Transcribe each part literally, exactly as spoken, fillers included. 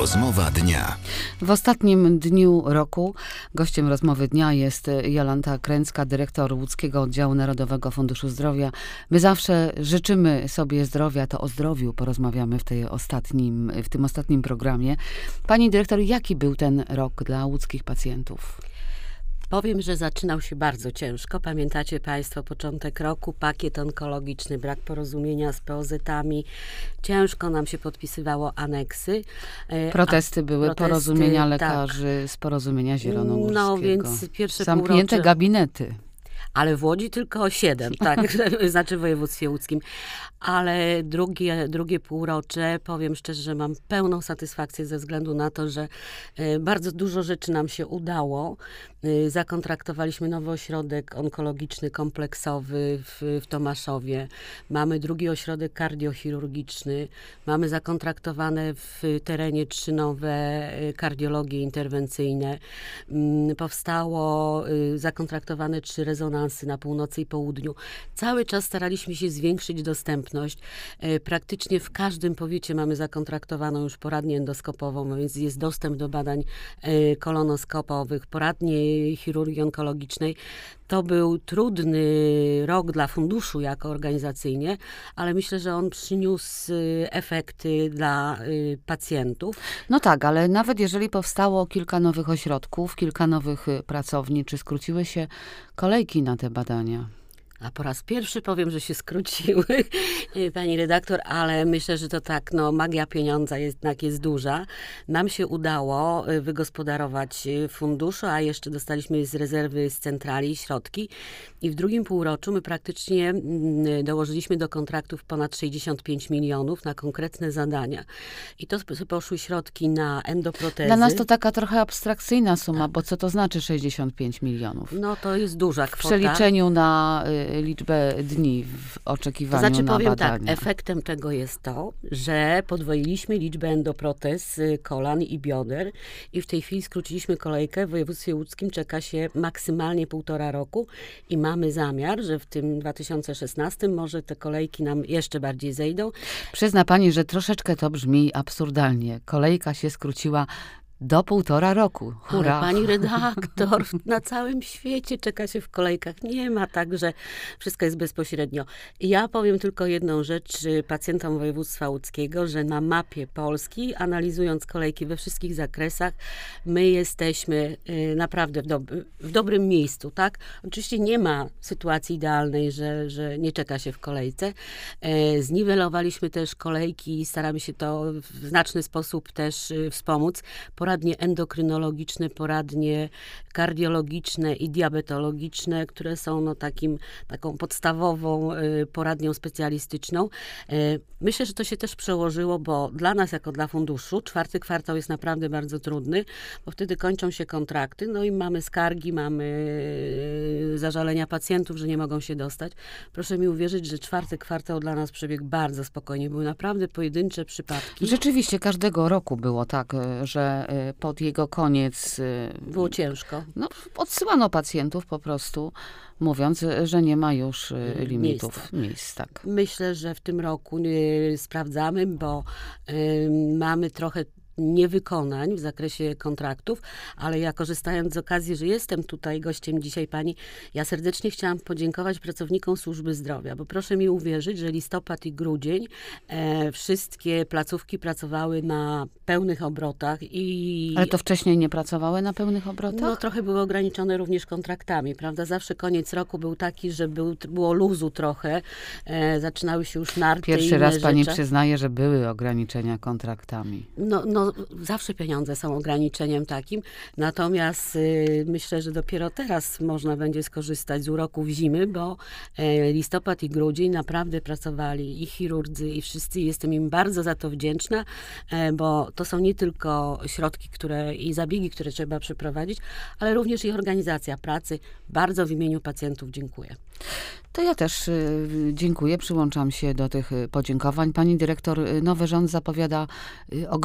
Rozmowa dnia. W ostatnim dniu roku gościem rozmowy dnia jest Jolanta Kręcka, dyrektor Łódzkiego Oddziału Narodowego Funduszu Zdrowia. My zawsze życzymy sobie zdrowia, to o zdrowiu porozmawiamy w, tej ostatnim, w tym ostatnim programie. Pani dyrektor, jaki był ten rok dla łódzkich pacjentów? Powiem, że zaczynał się bardzo ciężko. Pamiętacie Państwo początek roku, pakiet onkologiczny, brak porozumienia z P O Z-ami. Ciężko nam się podpisywało aneksy. Protesty A, były, protesty, porozumienia lekarzy tak. z Porozumienia Zielonogórskiego. No więc pierwsze Zamknięte półrocze... gabinety. Ale w Łodzi tylko siedem, tak, znaczy w województwie łódzkim. Ale drugie, drugie półrocze, powiem szczerze, że mam pełną satysfakcję ze względu na to, że bardzo dużo rzeczy nam się udało. Zakontraktowaliśmy nowy ośrodek onkologiczny kompleksowy w, w Tomaszowie. Mamy drugi ośrodek kardiochirurgiczny. Mamy zakontraktowane w terenie trzy nowe kardiologie interwencyjne. Powstało zakontraktowane trzy rezonansy na północy i południu. Cały czas staraliśmy się zwiększyć dostępność. Praktycznie w każdym powiecie mamy zakontraktowaną już poradnię endoskopową, więc jest dostęp do badań kolonoskopowych, poradnie chirurgii onkologicznej. To był trudny rok dla funduszu jako organizacyjnie, ale myślę, że on przyniósł efekty dla pacjentów. No tak, ale nawet jeżeli powstało kilka nowych ośrodków, kilka nowych pracowni, czy skróciły się kolejki na te badania? A po raz pierwszy powiem, że się skróciły, pani redaktor, ale myślę, że to tak, no magia pieniądza jednak jest duża. Nam się udało wygospodarować funduszu, a jeszcze dostaliśmy z rezerwy z centrali środki i w drugim półroczu my praktycznie dołożyliśmy do kontraktów ponad sześćdziesiąt pięć milionów na konkretne zadania. I to poszły środki na endoprotezy. Dla nas to taka trochę abstrakcyjna suma, tak. Bo co to znaczy sześćdziesiąt pięć milionów? No to jest duża kwota. W przeliczeniu na liczbę dni w oczekiwaniu to znaczy, na powiem badania. Tak, efektem tego jest to, że podwoiliśmy liczbę endoprotez kolan i bioder i w tej chwili skróciliśmy kolejkę. W województwie łódzkim czeka się maksymalnie półtora roku i mamy zamiar, że w tym dwa tysiące szesnastym może te kolejki nam jeszcze bardziej zejdą. Przyzna pani, że troszeczkę to brzmi absurdalnie. Kolejka się skróciła do półtora roku. Hurra. Ale pani redaktor, na całym świecie czeka się w kolejkach. Nie ma tak, że wszystko jest bezpośrednio. Ja powiem tylko jedną rzecz pacjentom województwa łódzkiego, że na mapie Polski, analizując kolejki we wszystkich zakresach, my jesteśmy naprawdę w, dob- w dobrym miejscu, tak? Oczywiście nie ma sytuacji idealnej, że, że nie czeka się w kolejce. Zniwelowaliśmy też kolejki i staramy się to w znaczny sposób też wspomóc. Poradnie endokrynologiczne, poradnie kardiologiczne i diabetologiczne, które są no takim, taką podstawową y, poradnią specjalistyczną. Y, myślę, że to się też przełożyło, bo dla nas jako dla funduszu czwarty kwartał jest naprawdę bardzo trudny, bo wtedy kończą się kontrakty, no i mamy skargi, mamy y, zażalenia pacjentów, że nie mogą się dostać. Proszę mi uwierzyć, że czwarty kwartał dla nas przebiegł bardzo spokojnie. Były naprawdę pojedyncze przypadki. Rzeczywiście każdego roku było tak, że pod jego koniec było ciężko. No, odsyłano pacjentów po prostu, mówiąc, że nie ma już limitów miejsc. miejsc tak. Myślę, że w tym roku y, sprawdzamy, bo y, mamy trochę niewykonań w zakresie kontraktów, ale ja korzystając z okazji, że jestem tutaj gościem dzisiaj pani, ja serdecznie chciałam podziękować pracownikom służby zdrowia, bo proszę mi uwierzyć, że listopad i grudzień e, wszystkie placówki pracowały na pełnych obrotach i... Ale to wcześniej nie pracowały na pełnych obrotach? No trochę były ograniczone również kontraktami, prawda? Zawsze koniec roku był taki, że był, było luzu trochę, e, zaczynały się już narty. Pierwszy raz rzeczy. pani przyznaje, że były ograniczenia kontraktami. No, no zawsze pieniądze są ograniczeniem takim, natomiast y, myślę, że dopiero teraz można będzie skorzystać z uroków zimy, bo y, listopad i grudzień naprawdę pracowali i chirurdzy, i wszyscy. Jestem im bardzo za to wdzięczna, y, bo to są nie tylko środki które, i zabiegi, które trzeba przeprowadzić, ale również i organizacja pracy. Bardzo w imieniu pacjentów dziękuję. To ja też y, dziękuję, przyłączam się do tych podziękowań. Pani dyrektor, nowy rząd zapowiada y, ogrom, ogromny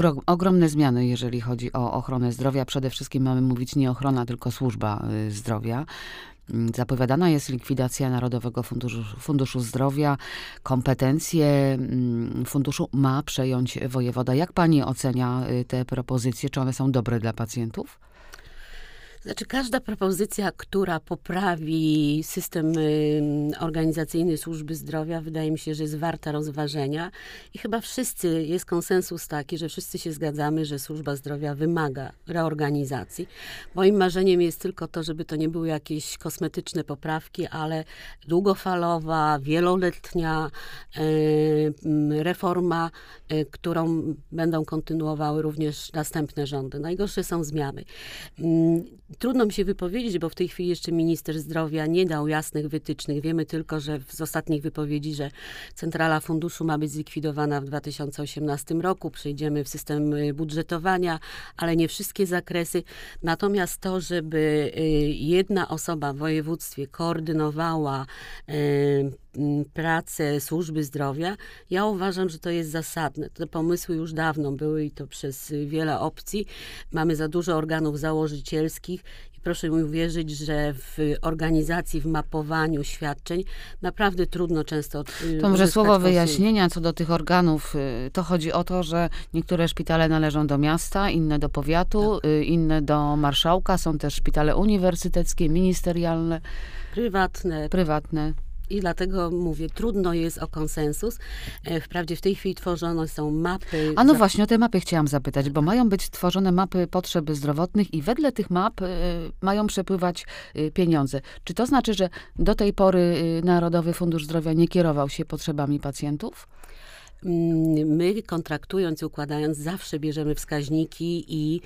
ogromne zmiany, jeżeli chodzi o ochronę zdrowia. Przede wszystkim mamy mówić nie ochrona, tylko służba y, zdrowia. Zapowiadana jest likwidacja Narodowego Funduszu, Funduszu Zdrowia. Kompetencje mm, funduszu ma przejąć wojewoda. Jak pani ocenia y, te propozycje? Czy one są dobre dla pacjentów? Znaczy, każda propozycja, która poprawi system y, organizacyjny służby zdrowia, wydaje mi się, że jest warta rozważenia. I chyba wszyscy, jest konsensus taki, że wszyscy się zgadzamy, że służba zdrowia wymaga reorganizacji. Moim marzeniem jest tylko to, żeby to nie były jakieś kosmetyczne poprawki, ale długofalowa, wieloletnia y, y, reforma, y, którą będą kontynuowały również następne rządy. Najgorsze są zmiany. Y, Trudno mi się wypowiedzieć, bo w tej chwili jeszcze minister zdrowia nie dał jasnych wytycznych. Wiemy tylko, że z ostatnich wypowiedzi, że centrala funduszu ma być zlikwidowana w dwa tysiące osiemnastym roku. Przejdziemy w system budżetowania, ale nie wszystkie zakresy. Natomiast to, żeby jedna osoba w województwie koordynowała pracę służby zdrowia, ja uważam, że to jest zasadne. Te pomysły już dawno były i to przez wiele opcji. Mamy za dużo organów założycielskich i proszę mi uwierzyć, że w organizacji, w mapowaniu świadczeń naprawdę trudno często To może słowo wyjaśnienia co do tych organów. To chodzi o to, że niektóre szpitale należą do miasta, inne do powiatu, tak. inne do marszałka. Są też szpitale uniwersyteckie, ministerialne. Prywatne. Prywatne. I dlatego mówię, trudno jest o konsensus. Wprawdzie w tej chwili tworzone są mapy. A no właśnie, o te mapy chciałam zapytać, bo mają być tworzone mapy potrzeb zdrowotnych i wedle tych map y, mają przepływać y, pieniądze. Czy to znaczy, że do tej pory y, Narodowy Fundusz Zdrowia nie kierował się potrzebami pacjentów? My kontraktując, układając, zawsze bierzemy wskaźniki i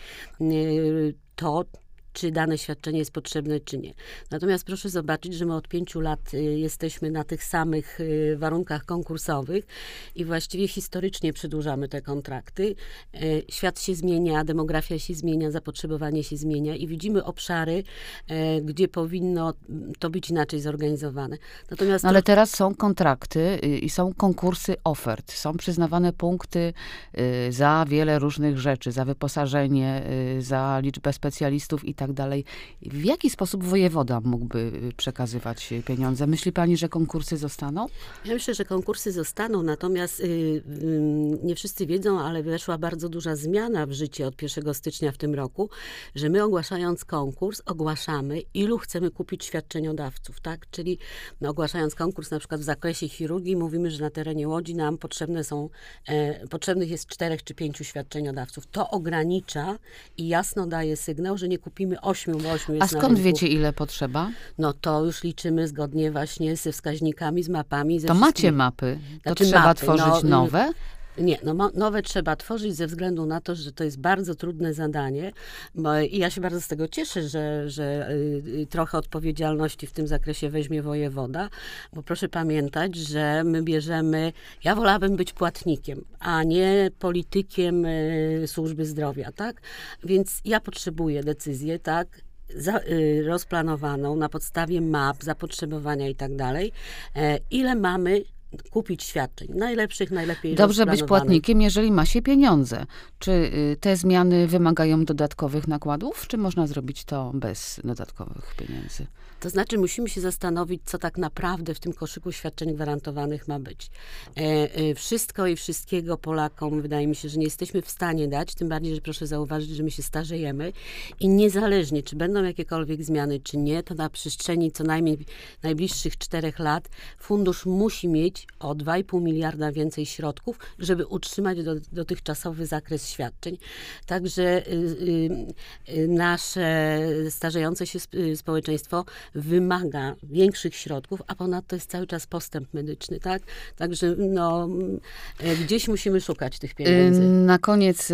y, to, czy dane świadczenie jest potrzebne, czy nie. Natomiast proszę zobaczyć, że my od pięciu lat y, jesteśmy na tych samych y, warunkach konkursowych i właściwie historycznie przedłużamy te kontrakty. Y, świat się zmienia, demografia się zmienia, zapotrzebowanie się zmienia i widzimy obszary, y, gdzie powinno to być inaczej zorganizowane. Natomiast no, ale teraz są kontrakty y, i są konkursy ofert. Są przyznawane punkty y, za wiele różnych rzeczy, za wyposażenie, y, za liczbę specjalistów i tak dalej. W jaki sposób wojewoda mógłby przekazywać pieniądze? Myśli pani, że konkursy zostaną? Ja myślę, że konkursy zostaną, natomiast y, y, nie wszyscy wiedzą, ale weszła bardzo duża zmiana w życie od pierwszego stycznia w tym roku, że my ogłaszając konkurs, ogłaszamy, ilu chcemy kupić świadczeniodawców, tak? Czyli no, ogłaszając konkurs na przykład w zakresie chirurgii, mówimy, że na terenie Łodzi nam potrzebne są, e, potrzebnych jest czterech czy pięciu świadczeniodawców. To ogranicza i jasno daje sygnał, że nie kupimy ośmiu, bo ośmiu jest A skąd na rynku. wiecie, ile potrzeba? No to już liczymy zgodnie właśnie ze wskaźnikami, z mapami. Ze to macie mapy. To znaczy, trzeba mapy, tworzyć no, nowe? Nie, no nowe trzeba tworzyć ze względu na to, że to jest bardzo trudne zadanie. Bo, i ja się bardzo z tego cieszę, że, że y, trochę odpowiedzialności w tym zakresie weźmie wojewoda, bo proszę pamiętać, że my bierzemy, ja wolałabym być płatnikiem, a nie politykiem y, służby zdrowia, tak? Więc ja potrzebuję decyzję, tak? Za, y, rozplanowaną na podstawie map, zapotrzebowania i tak dalej. E, ile mamy kupić świadczeń. Najlepszych, najlepiej Dobrze być płatnikiem, jeżeli ma się pieniądze. Czy y, te zmiany wymagają dodatkowych nakładów, czy można zrobić to bez dodatkowych pieniędzy? To znaczy musimy się zastanowić, co tak naprawdę w tym koszyku świadczeń gwarantowanych ma być. E, e, wszystko i wszystkiego Polakom wydaje mi się, że nie jesteśmy w stanie dać, tym bardziej, że proszę zauważyć, że my się starzejemy i niezależnie, czy będą jakiekolwiek zmiany, czy nie, to na przestrzeni co najmniej najbliższych czterech lat fundusz musi mieć o dwa i pół miliarda więcej środków, żeby utrzymać do, dotychczasowy zakres świadczeń. Także y, y, y, nasze starzejące się społeczeństwo wymaga większych środków, a ponadto jest cały czas postęp medyczny, tak? Także no, gdzieś musimy szukać tych pieniędzy. Na koniec,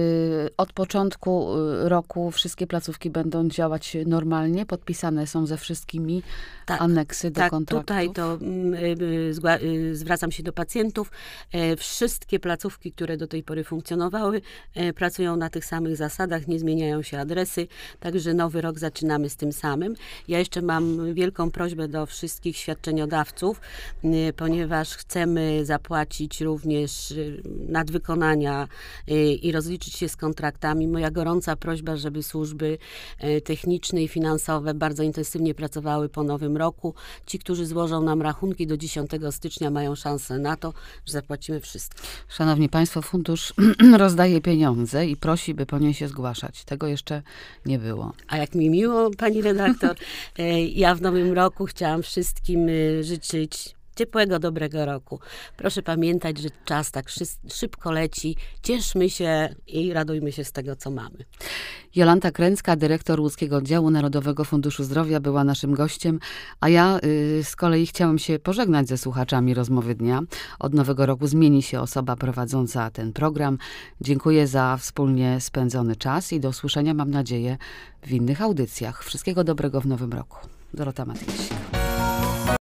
od początku roku wszystkie placówki będą działać normalnie? Podpisane są ze wszystkimi tak, aneksy do tak, kontraktów? Tutaj to y, zwracam się do pacjentów. E, wszystkie placówki, które do tej pory funkcjonowały, e, pracują na tych samych zasadach, nie zmieniają się adresy, także nowy rok zaczynamy z tym samym. Ja jeszcze mam wielką prośbę do wszystkich świadczeniodawców, y, ponieważ chcemy zapłacić również y, nadwykonania y, i rozliczyć się z kontraktami. Moja gorąca prośba, żeby służby y, techniczne i finansowe bardzo intensywnie pracowały po nowym roku. Ci, którzy złożą nam rachunki do dziesiątego stycznia, mają szansę na to, że zapłacimy wszystko. Szanowni Państwo, fundusz rozdaje pieniądze i prosi, by po nie się zgłaszać. Tego jeszcze nie było. A jak mi miło, pani redaktor, e, ja w nowym roku chciałam wszystkim y, życzyć ciepłego, dobrego roku. Proszę pamiętać, że czas tak szy- szybko leci. Cieszmy się i radujmy się z tego, co mamy. Jolanta Kręcka, dyrektor Łódzkiego Oddziału Narodowego Funduszu Zdrowia, była naszym gościem, a ja y, z kolei chciałam się pożegnać ze słuchaczami Rozmowy Dnia. Od nowego roku zmieni się osoba prowadząca ten program. Dziękuję za wspólnie spędzony czas i do usłyszenia, mam nadzieję, w innych audycjach. Wszystkiego dobrego w nowym roku. Dorota Matyjczyk.